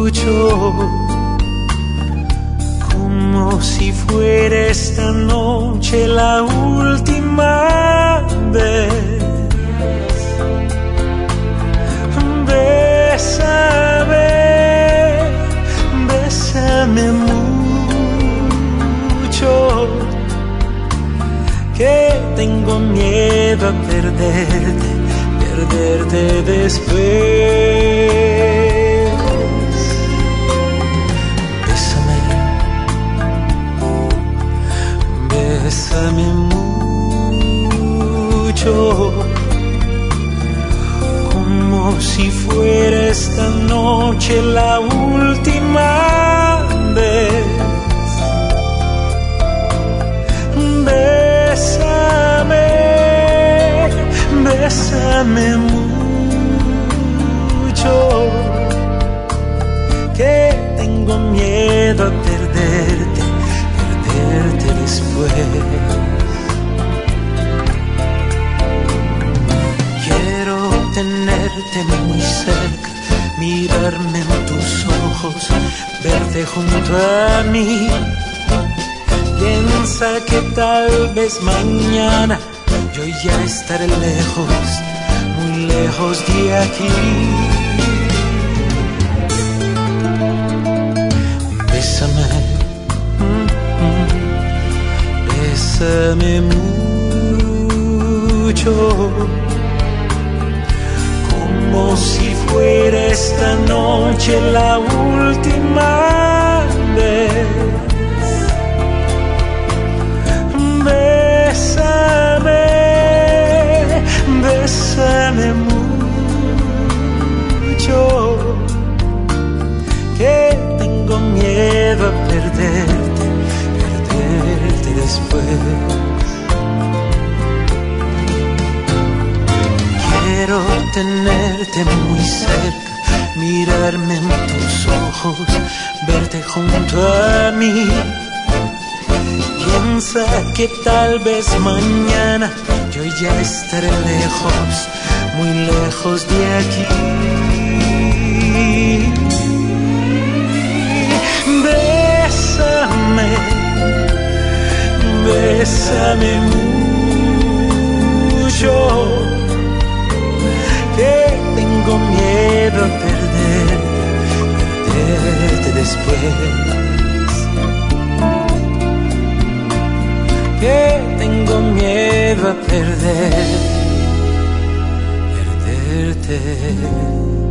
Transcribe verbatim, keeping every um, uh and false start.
como si fuera esta noche la última vez. Bésame, bésame mucho, que tengo miedo a perderte, perderte después. Bésame, bésame mucho, como si fuera esta noche la última vez. Bésame, bésame mucho, que tengo miedo a perderte, perderte después. Quiero tenerte muy cerca, mirarme en tus ojos, verte junto a mí. Piensa que tal vez mañana yo ya estaré lejos, muy lejos de aquí. Bésame, mm, mm, bésame mucho, como si fuera esta noche la última vez. Bésame, bésame mucho, que tengo miedo a perderte, perderte después. Quiero tenerte muy cerca, mirarme en tus ojos, verte junto a mí. Piensa que tal vez mañana yo ya estaré lejos, muy lejos de aquí. Bésame, bésame mucho, que tengo miedo a perder, perderte después. Que tengo miedo a perder, perderte.